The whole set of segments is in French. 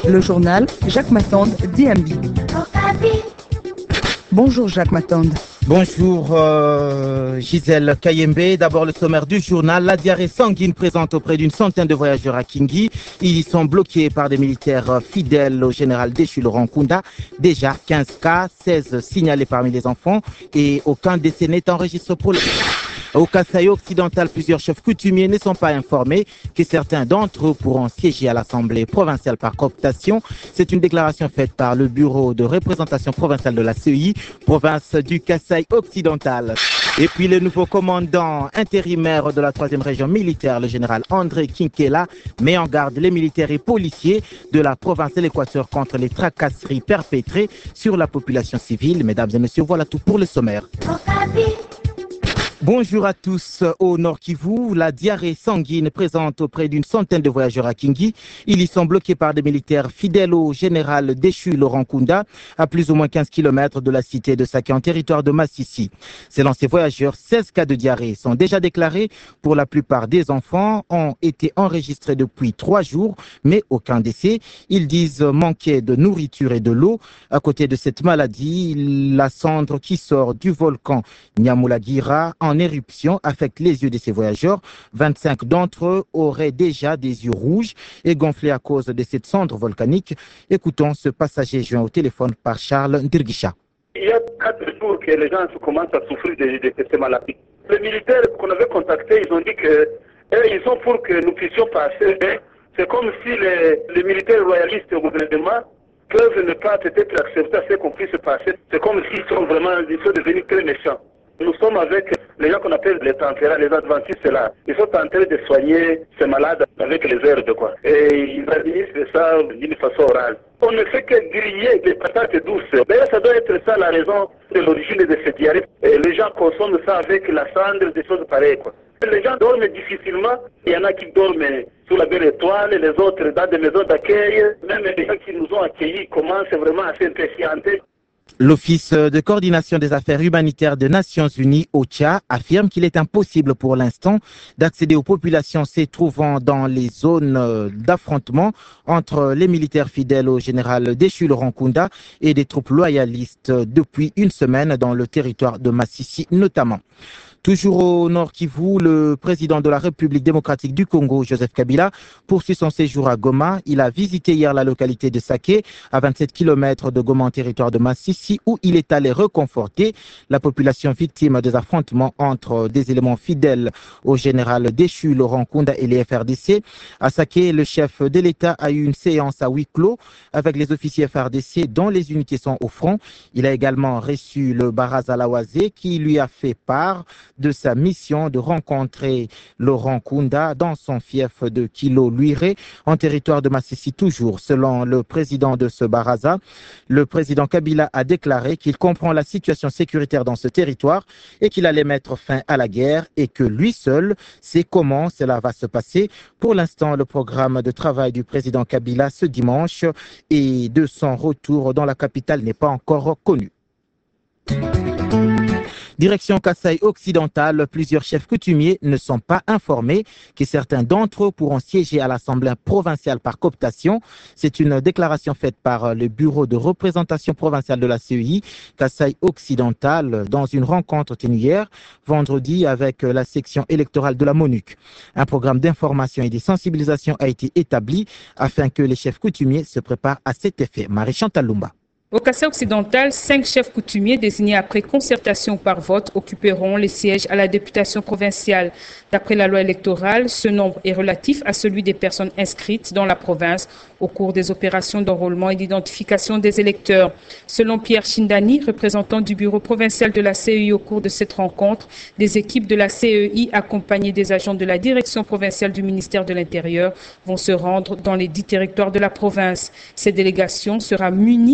Le journal Jacques Mathande d'IMB. Bonjour Jacques Mathande. Bonjour Gisèle Kayembe. D'abord le sommaire du journal. La diarrhée sanguine présente auprès d'une centaine de voyageurs à Kingi. Ils y sont bloqués par des militaires fidèles au général déchu Laurent Nkunda. Déjà 15 cas, 16 signalés parmi les enfants et aucun décès n'est enregistré pour le... Au Kasaï occidental, plusieurs chefs coutumiers ne sont pas informés que certains d'entre eux pourront siéger à l'Assemblée provinciale par cooptation. C'est une déclaration faite par le bureau de représentation provinciale de la CEI, province du Kasaï occidental. Et puis le nouveau commandant intérimaire de la 3e région militaire, le général André Kinkela, met en garde les militaires et policiers de la province de l'Équateur contre les tracasseries perpétrées sur la population civile. Mesdames et messieurs, voilà tout pour le sommaire. Bonjour à tous. Au Nord Kivu, la diarrhée sanguine présente auprès d'une centaine de voyageurs à Kingi. Ils y sont bloqués par des militaires fidèles au général déchu Laurent Nkunda, à plus ou moins 15 km de la cité de Saké en territoire de Massissi. Selon ces voyageurs, 16 cas de diarrhée sont déjà déclarés. Pour la plupart des enfants ont été enregistrés depuis 3 jours, mais aucun décès. Ils disent manquer de nourriture et de l'eau. À côté de cette maladie, la cendre qui sort du volcan Nyamulagira en éruption affecte les yeux de ces voyageurs. 25 d'entre eux auraient déjà des yeux rouges et gonflés à cause de cette cendre volcanique. Écoutons ce passager joint au téléphone par Charles Ndirgisha. Il y a 4 jours que les gens commencent à souffrir de ces maladies. Les militaires qu'on avait contactés, ils ont dit qu'ils sont pour que nous puissions passer. C'est comme si les militaires royalistes au gouvernement peuvent ne pas peut-être accepter à ce qu'on puisse passer. C'est comme s'ils sont devenus très méchants. Nous sommes avec les gens qu'on appelle les tempérants, les adventistes là. Ils sont en train de soigner ces malades avec les herbes, quoi. Et ils administrent ça d'une façon orale. On ne fait que griller des patates douces. D'ailleurs, ça doit être ça la raison de l'origine de cette diarrhée. Et les gens consomment ça avec la cendre, des choses pareilles, quoi. Les gens dorment difficilement. Il y en a qui dorment sous la belle étoile, les autres dans des maisons d'accueil. Même les gens qui nous ont accueillis commencent vraiment à s'impatienter. L'Office de coordination des affaires humanitaires des Nations Unies, OCHA, affirme qu'il est impossible pour l'instant d'accéder aux populations se trouvant dans les zones d'affrontement entre les militaires fidèles au général déchu Laurent Nkunda et des troupes loyalistes depuis une semaine dans le territoire de Massissi notamment. Toujours au Nord Kivu, le président de la République démocratique du Congo, Joseph Kabila, poursuit son séjour à Goma. Il a visité hier la localité de Saké, à 27 km de Goma en territoire de Massissi, où il est allé reconforter la population victime des affrontements entre des éléments fidèles au général déchu Laurent Nkunda et les FRDC. À Saké, le chef de l'État a eu une séance à huis clos avec les officiers FRDC dont les unités sont au front. Il a également reçu le Baraza Lawazé qui lui a fait part de sa mission de rencontrer Laurent Nkunda dans son fief de Kilo-Luiré en territoire de Massissi toujours. Selon le président de ce Baraza, le président Kabila a déclaré qu'il comprend la situation sécuritaire dans ce territoire et qu'il allait mettre fin à la guerre et que lui seul sait comment cela va se passer. Pour l'instant, le programme de travail du président Kabila ce dimanche et de son retour dans la capitale n'est pas encore connu. Direction Kasaï occidental, plusieurs chefs coutumiers ne sont pas informés que certains d'entre eux pourront siéger à l'Assemblée provinciale par cooptation. C'est une déclaration faite par le bureau de représentation provinciale de la CEI, Kasaï occidental, dans une rencontre tenue hier, vendredi, avec la section électorale de la MONUC. Un programme d'information et de sensibilisation a été établi afin que les chefs coutumiers se préparent à cet effet. Marie-Chantal Lumba. Au Kasaï occidental, 5 chefs coutumiers désignés après concertation par vote occuperont les sièges à la députation provinciale. D'après la loi électorale, ce nombre est relatif à celui des personnes inscrites dans la province au cours des opérations d'enrôlement et d'identification des électeurs. Selon Pierre Chindani, représentant du bureau provincial de la CEI au cours de cette rencontre, des équipes de la CEI accompagnées des agents de la direction provinciale du ministère de l'Intérieur vont se rendre dans les 10 territoires de la province. Cette délégation sera munie des listes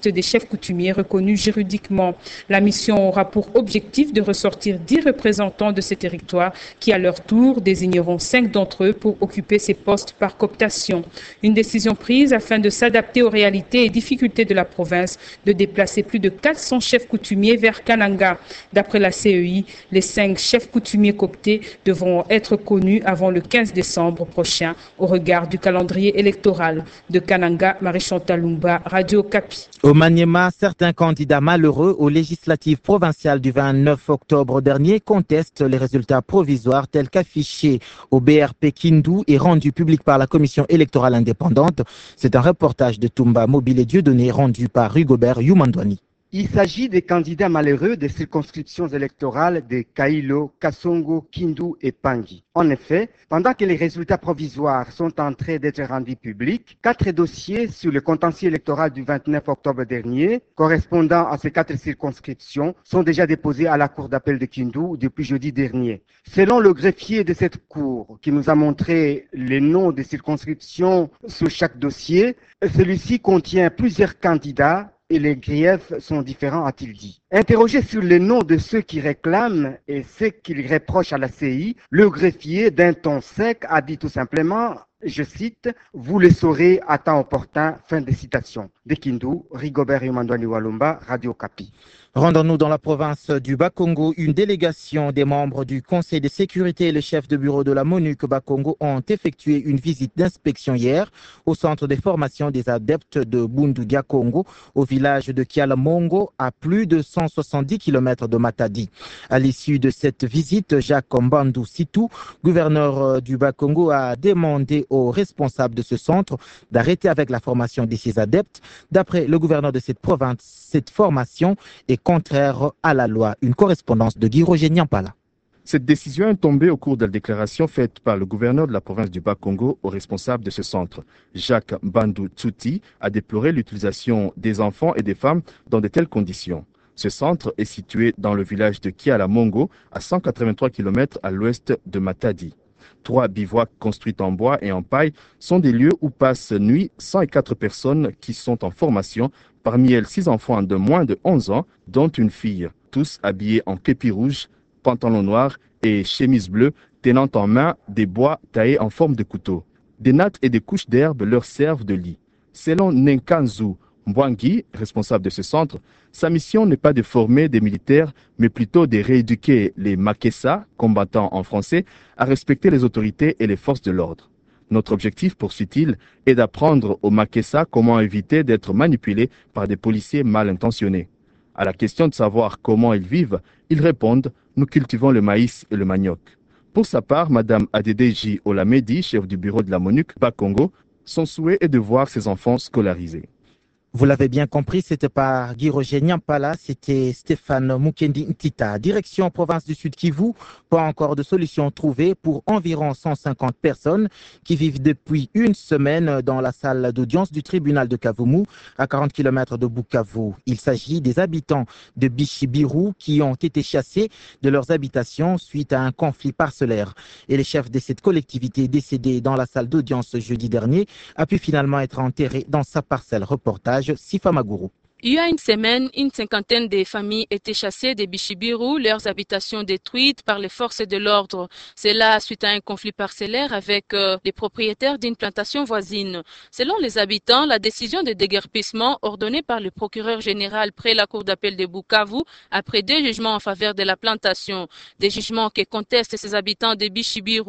liste des chefs coutumiers reconnus juridiquement. La mission aura pour objectif de ressortir 10 représentants de ces territoires qui, à leur tour, désigneront 5 d'entre eux pour occuper ces postes par cooptation. Une décision prise afin de s'adapter aux réalités et difficultés de la province de déplacer plus de 400 chefs coutumiers vers Kananga. D'après la CEI, les 5 chefs coutumiers cooptés devront être connus avant le 15 décembre prochain au regard du calendrier électoral. De Kananga, Marie-Chantal Lumba, Radio Okapi. Au Maniema, certains candidats malheureux aux législatives provinciales du 29 octobre dernier contestent les résultats provisoires tels qu'affichés au BRP Kindu et rendus publics par la Commission électorale indépendante. C'est un reportage de Toumba Mobile et Dieudonné rendu par Rigobert Youmandouani. Il s'agit des candidats malheureux des circonscriptions électorales de Kailo, Kasongo, Kindu et Pangui. En effet, pendant que les résultats provisoires sont en train d'être rendus publics, 4 dossiers sur le contentieux électoral du 29 octobre dernier, correspondant à ces 4 circonscriptions, sont déjà déposés à la Cour d'appel de Kindu depuis jeudi dernier. Selon le greffier de cette cour, qui nous a montré les noms des circonscriptions sur chaque dossier, celui-ci contient plusieurs candidats et les griefs sont différents, a-t-il dit. Interrogé sur les noms de ceux qui réclament et ceux qu'ils reprochent à la CI, le greffier, d'un ton sec, a dit tout simplement, je cite, « Vous le saurez à temps opportun », fin de citation. De Kindu, Rigobert Youmandouani Walumba, Radio Okapi. Rendons-nous dans la province du Bas-Congo. Une délégation des membres du Conseil de sécurité et le chef de bureau de la MONUC Bas-Congo ont effectué une visite d'inspection hier au centre de formation des adeptes de Bundugia Congo, au village de Kialamongo, à plus de 170 km de Matadi. À l'issue de cette visite, Jacques Mbandou Sitou, gouverneur du Bas-Congo, a demandé aux responsables de ce centre d'arrêter avec la formation de ces adeptes. D'après le gouverneur de cette province, cette formation est contraire à la loi. Une correspondance de Guy Roger Nyampala. Cette décision est tombée au cours de la déclaration faite par le gouverneur de la province du Bas-Congo aux responsables de ce centre. Jacques Mbandou Tsouti a déploré l'utilisation des enfants et des femmes dans de telles conditions. Ce centre est situé dans le village de Kialamongo, à 183 km à l'ouest de Matadi. 3 bivouacs construits en bois et en paille sont des lieux où passent nuit 104 personnes qui sont en formation, parmi elles 6 enfants de moins de 11 ans, dont une fille, tous habillés en képi rouge, pantalon noir et chemise bleue, tenant en main des bois taillés en forme de couteau. Des nattes et des couches d'herbe leur servent de lit. Selon Nenkanzu Mbwangi, responsable de ce centre, sa mission n'est pas de former des militaires, mais plutôt de rééduquer les Makessa, combattants en français, à respecter les autorités et les forces de l'ordre. Notre objectif, poursuit-il, est d'apprendre aux Makessa comment éviter d'être manipulés par des policiers mal intentionnés. À la question de savoir comment ils vivent, ils répondent « Nous cultivons le maïs et le manioc ». Pour sa part, Mme Adedeji Olamedi, chef du bureau de la MONUC Bas-Congo, son souhait est de voir ses enfants scolarisés. Vous l'avez bien compris, c'était par Guy Roger Nyampala, c'était Stéphane Mukendi Ntita. Direction province du Sud Kivu, pas encore de solution trouvée pour environ 150 personnes qui vivent depuis une semaine dans la salle d'audience du tribunal de Kavumu, à 40 km de Bukavu. Il s'agit des habitants de Bishibiru qui ont été chassés de leurs habitations suite à un conflit parcellaire. Et le chef de cette collectivité décédé dans la salle d'audience jeudi dernier a pu finalement être enterré dans sa parcelle. Reportage Sifa Maguru. Il y a une semaine, une cinquantaine de familles étaient chassées de Bishibiru, leurs habitations détruites par les forces de l'ordre. C'est là suite à un conflit parcellaire avec les propriétaires d'une plantation voisine. Selon les habitants, la décision de déguerpissement ordonnée par le procureur général près la cour d'appel de Bukavu après 2 jugements en faveur de la plantation. Des jugements que contestent ces habitants de Bishibiru.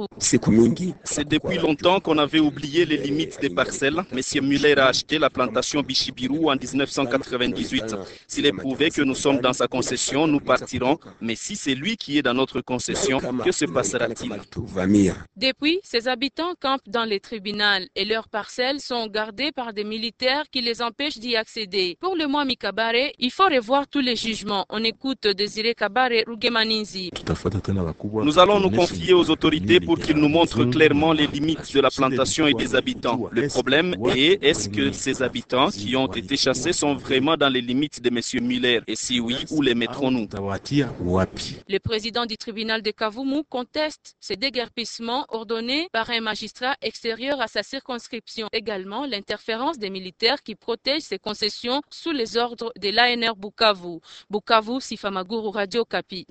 C'est depuis longtemps qu'on avait oublié les limites des parcelles. Monsieur Muller a acheté la plantation Bishibiru en 1998. S'il est prouvé que nous sommes dans sa concession, nous partirons. Mais si c'est lui qui est dans notre concession, que se passera-t-il? Depuis, ces habitants campent dans les tribunaux et leurs parcelles sont gardées par des militaires qui les empêchent d'y accéder. Pour le Mwami Kabare, il faut revoir tous les jugements. On écoute Désiré Kabare Rugemaninzi. Nous allons nous confier aux autorités pour qu'ils nous montrent clairement les limites de la plantation et des habitants. Le problème est, est-ce que ces habitants qui ont été chassés sont vraiment vraiment dans les limites de M. Muller? Et si oui, où les mettrons-nous? Le président du tribunal de Kavumu conteste ces déguerpissements ordonnés par un magistrat extérieur à sa circonscription. Également, l'interférence des militaires qui protègent ces concessions sous les ordres de l'ANR Bukavu. Bukavu, Sifamaguru, Radio Kapi.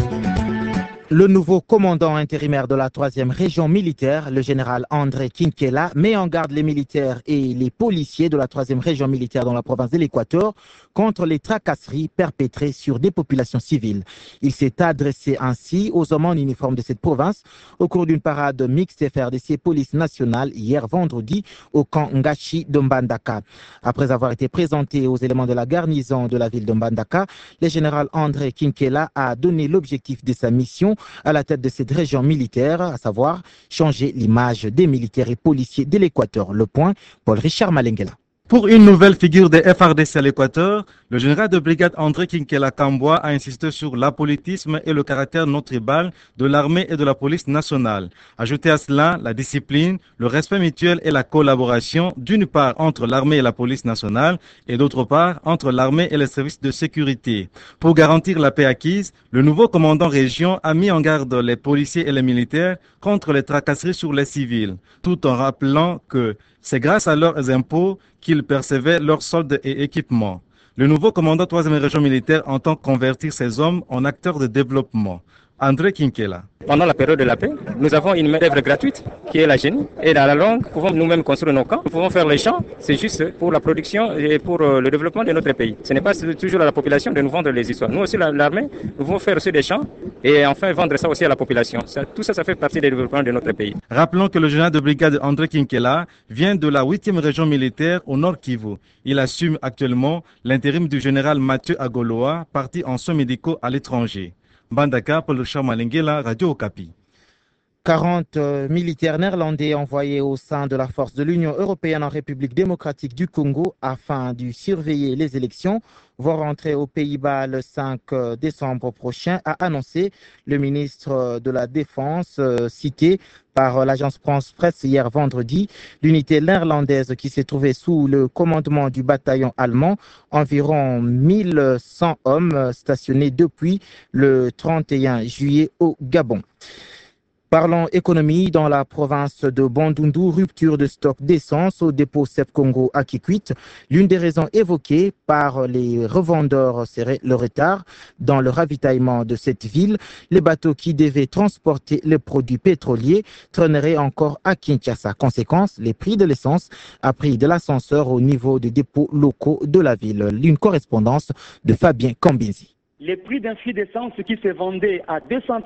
Le nouveau commandant intérimaire de la 3e région militaire, le général André Kinkela, met en garde les militaires et les policiers de la 3e région militaire dans la province de l'Équateur contre les tracasseries perpétrées sur des populations civiles. Il s'est adressé ainsi aux hommes en uniforme de cette province au cours d'une parade mixte FRDC Police nationale hier vendredi au camp Ngachi de Mbandaka. Après avoir été présenté aux éléments de la garnison de la ville de Mbandaka, le général André Kinkela a donné l'objectif de sa mission à la tête de cette région militaire, à savoir changer l'image des militaires et policiers de l'Équateur. Le point, Paul-Richard Malengela. Pour une nouvelle figure des FRDC à l'Équateur, le général de brigade André Kinkela Kamboua a insisté sur l'apolitisme et le caractère non tribal de l'armée et de la police nationale. Ajoutez à cela la discipline, le respect mutuel et la collaboration, d'une part entre l'armée et la police nationale et d'autre part entre l'armée et les services de sécurité. Pour garantir la paix acquise, le nouveau commandant région a mis en garde les policiers et les militaires contre les tracasseries sur les civils, tout en rappelant que c'est grâce à leurs impôts qu'ils percevaient leurs soldes et équipements. Le nouveau commandant 3e région militaire entend convertir ces hommes en acteurs de développement. André Kinkela. Pendant la période de la paix, nous avons une main-d'œuvre gratuite qui est la génie. Et dans la longue, nous pouvons nous-mêmes construire nos camps. Nous pouvons faire les champs. C'est juste pour la production et pour le développement de notre pays. Ce n'est pas toujours à la population de nous vendre les histoires. Nous aussi, l'armée, nous pouvons faire aussi des champs et enfin vendre ça aussi à la population. Tout ça, ça fait partie du développement de notre pays. Rappelons que le général de brigade André Kinkela vient de la 8e région militaire au Nord Kivu. Il assume actuellement l'intérim du général Mathieu Agoloa, parti en soins médicaux à l'étranger. Bandaka, Paul Malengela, Radio Okapi. 40 militaires néerlandais envoyés au sein de la force de l'Union européenne en République démocratique du Congo afin de surveiller les élections vont rentrer aux Pays-Bas le 5 décembre prochain, a annoncé le ministre de la Défense cité par l'agence France Presse hier vendredi. L'unité néerlandaise qui s'est trouvée sous le commandement du bataillon allemand, environ 1100 hommes stationnés depuis le 31 juillet au Gabon. Parlons économie dans la province de Bandundu, rupture de stock d'essence au dépôt CEP Congo à Kikwit. L'une des raisons évoquées par les revendeurs serait le retard dans le ravitaillement de cette ville. Les bateaux qui devaient transporter les produits pétroliers traîneraient encore à Kinshasa. Conséquence, les prix de l'essence a pris de l'ascenseur au niveau des dépôts locaux de la ville. Une correspondance de Fabien Kambinzi. Les prix d'un fût d'essence qui se vendait à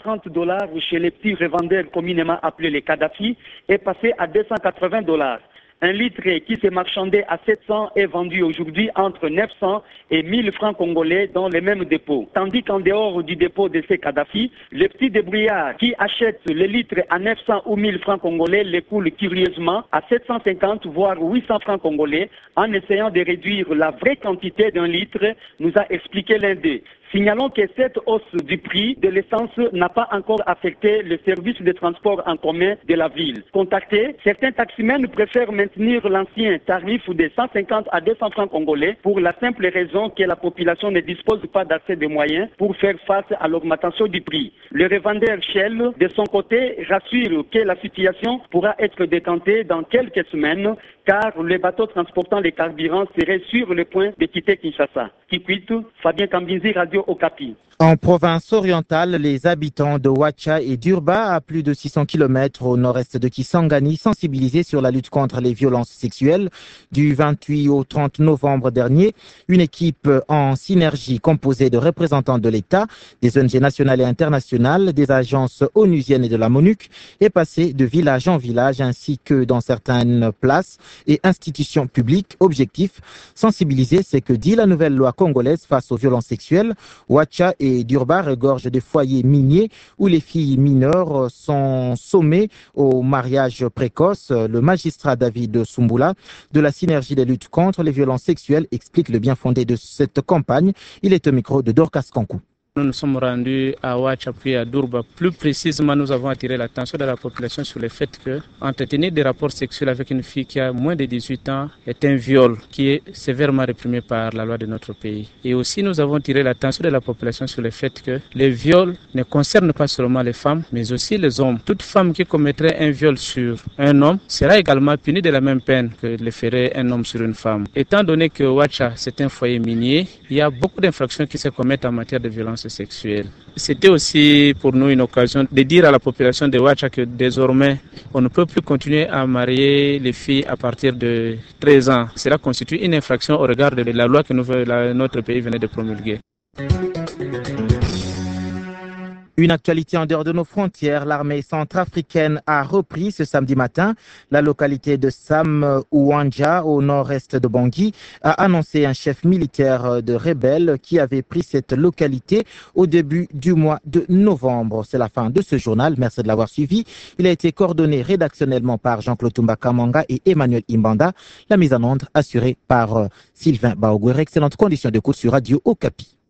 $230 chez les petits revendeurs communément appelés les Kadhafi est passé à $280. Un litre qui se marchandait à 700 est vendu aujourd'hui entre 900 et 1000 francs congolais dans les mêmes dépôts. Tandis qu'en dehors du dépôt de ces Kadhafi, les petits débrouillards qui achètent les litres à 900 ou 1000 francs congolais les coulent curieusement à 750 voire 800 francs congolais en essayant de réduire la vraie quantité d'un litre, nous a expliqué l'un d'eux. Signalons que cette hausse du prix de l'essence n'a pas encore affecté le service de transport en commun de la ville. Contactés, certains taximens préfèrent maintenir l'ancien tarif de 150 à 200 francs congolais pour la simple raison que la population ne dispose pas d'assez de moyens pour faire face à l'augmentation du prix. Le revendeur Shell, de son côté, rassure que la situation pourra être décantée dans quelques semaines car les bateaux transportant les carburants seraient sur le point de quitter Kinshasa. Kikwit, Fabien Kambinzi, Radio Okapi. En province orientale, les habitants de Ouacha et d'Urba, à plus de 600 km au nord-est de Kisangani, sensibilisés sur la lutte contre les violences sexuelles. Du 28 au 30 novembre dernier, une équipe en synergie composée de représentants de l'État, des ONG nationales et internationales, des agences onusiennes et de la MONUC est passée de village en village ainsi que dans certaines places et institutions publiques. Objectif, sensibiliser, c'est que dit la nouvelle loi congolaise face aux violences sexuelles. Ouacha et Durba regorgent des foyers miniers où les filles mineures sont sommées au mariage précoce. Le magistrat David Sumbula de la synergie de lutte contre les violences sexuelles explique le bien fondé de cette campagne. Il est au micro de Dorcas Kankou. Nous nous sommes rendus à Ouacha puis à Durba. Plus précisément, nous avons attiré l'attention de la population sur le fait que entretenir des rapports sexuels avec une fille qui a moins de 18 ans est un viol qui est sévèrement réprimé par la loi de notre pays. Et aussi, nous avons attiré l'attention de la population sur le fait que les viols ne concernent pas seulement les femmes, mais aussi les hommes. Toute femme qui commettrait un viol sur un homme sera également punie de la même peine que le ferait un homme sur une femme. Étant donné que Ouacha, c'est un foyer minier, il y a beaucoup d'infractions qui se commettent en matière de violence sexuelle. C'était aussi pour nous une occasion de dire à la population de Ouacha que désormais, on ne peut plus continuer à marier les filles à partir de 13 ans. Cela constitue une infraction au regard de la loi que notre pays venait de promulguer. Une actualité en dehors de nos frontières, l'armée centrafricaine a repris ce samedi matin la localité de Sam Ouanja au nord-est de Bangui, a annoncé un chef militaire de rebelles qui avait pris cette localité au début du mois de novembre. C'est la fin de ce journal, merci de l'avoir suivi. Il a été coordonné rédactionnellement par Jean-Claude Toumba Kamanga et Emmanuel Imbanda, la mise en onde assurée par Sylvain Baoguer. Excellente condition d'écoute sur Radio Okapi.